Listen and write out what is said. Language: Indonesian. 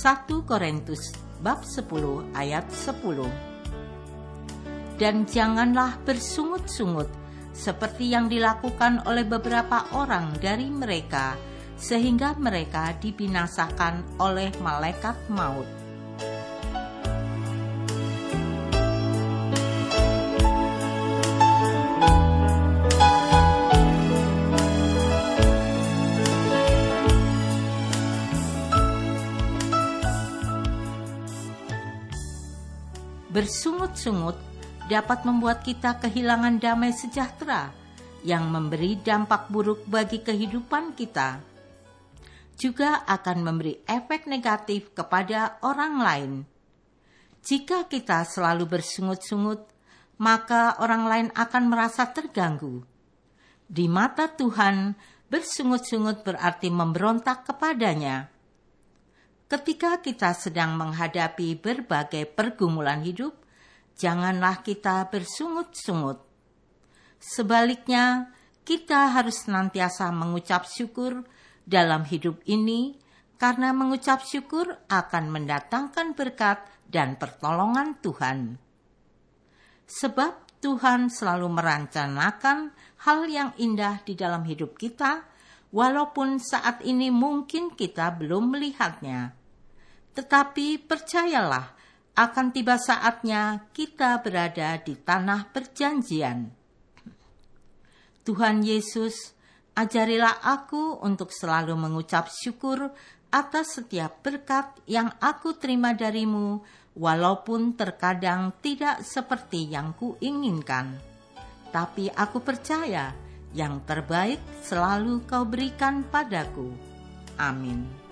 1 Korintus bab 10 ayat 10. Dan janganlah bersungut-sungut seperti yang dilakukan oleh beberapa orang dari mereka, sehingga mereka dibinasakan oleh malaikat maut. Bersungut-sungut dapat membuat kita kehilangan damai sejahtera yang memberi dampak buruk bagi kehidupan kita. Juga akan memberi efek negatif kepada orang lain. Jika kita selalu bersungut-sungut, maka orang lain akan merasa terganggu. Di mata Tuhan, bersungut-sungut berarti memberontak kepadanya. Ketika kita sedang menghadapi berbagai pergumulan hidup, janganlah kita bersungut-sungut. Sebaliknya, kita harus senantiasa mengucap syukur dalam hidup ini, karena mengucap syukur akan mendatangkan berkat dan pertolongan Tuhan. Sebab Tuhan selalu merencanakan hal yang indah di dalam hidup kita, walaupun saat ini mungkin kita belum melihatnya. Tetapi percayalah, akan tiba saatnya kita berada di tanah perjanjian. Tuhan Yesus, ajarilah aku untuk selalu mengucap syukur atas setiap berkat yang aku terima darimu, walaupun terkadang tidak seperti yang kuinginkan. Tapi aku percaya yang terbaik selalu kau berikan padaku. Amin.